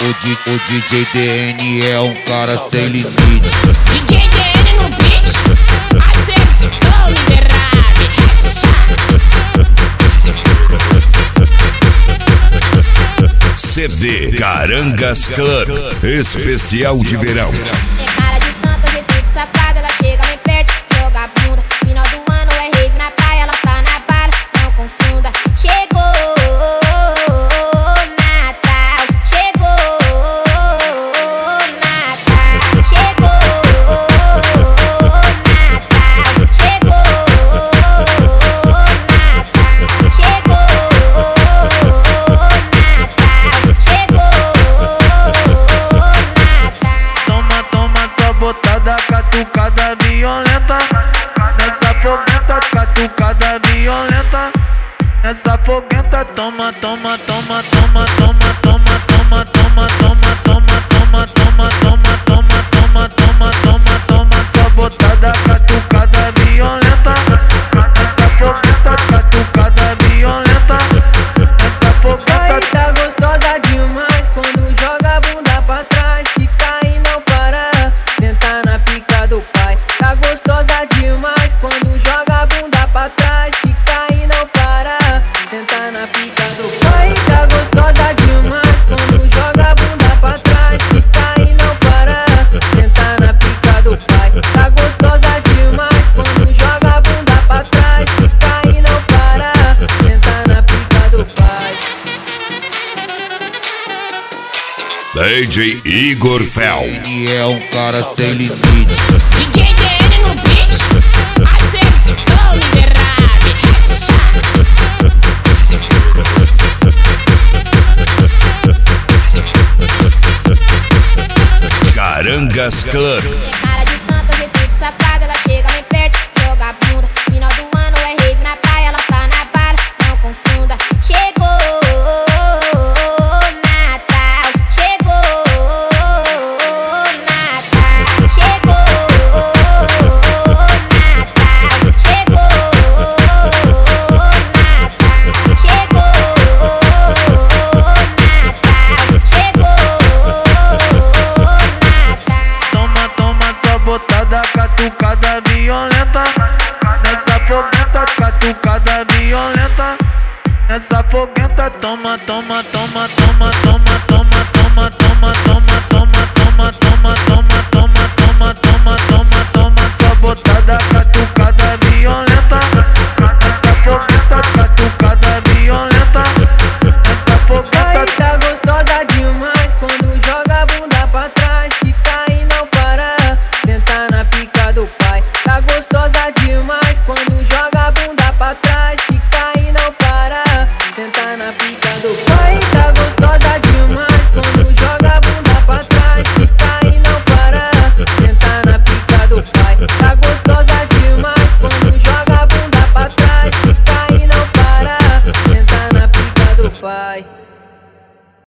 O DJ DN é um cara sem limite. DJ DN no beat, acertou, miserável. CD Carangas Club especial de verão. É cara de santa, jeito safada, ela chega bem perto, joga a bunda. Final do ano é rave na praia, ela tá na bala, não confunda. Chegou Natal, chegou Natal, chegou Natal, chegou Natal, Toma, toma essa botada, catucada violenta. Nessa foguenta, catucada violenta. Nessa foguenta, toma, toma, toma, toma, toma, toma, toma, toma, toma, toma, toma, toma, toma, toma, toma, toma, toma, toma essa botada, catucada violenta. Nessa foguenta, catucada violenta. Nessa foguenta. Ai, tá gostosa demais quando joga a bunda pra trás, fica e não para, senta na pica do pai. Tá gostosa demais quando joga a bunda pra trás, fica e não para, senta na pica do pai. Tá gostosa demais quando joga a bunda pra trás, fica e não para, senta na pica do pai. Tá gostosa demais quando joga a bunda pra trás, fica e não para, senta na pica do pai. DJ Igor Fel. Ele é um cara sem limite. DJ DN no beat, acertou, miserável. Carangas Club. É cara de santa, jeito safada, ela chega bem perto, joga a bunda. Final do ano é rave na praia, ela tá na bala, não confunda. Chegou Natal, chegou Natal, chegou Natal, chegou Natal, chegou Natal, chegou Natal. Toma, toma essa botada, catucada violenta. Nessa foguenta, catucada violenta. Nessa foguenta, toma, toma, toma, toma, toma, toma, toma, toma, toma, toma, toma, toma, toma.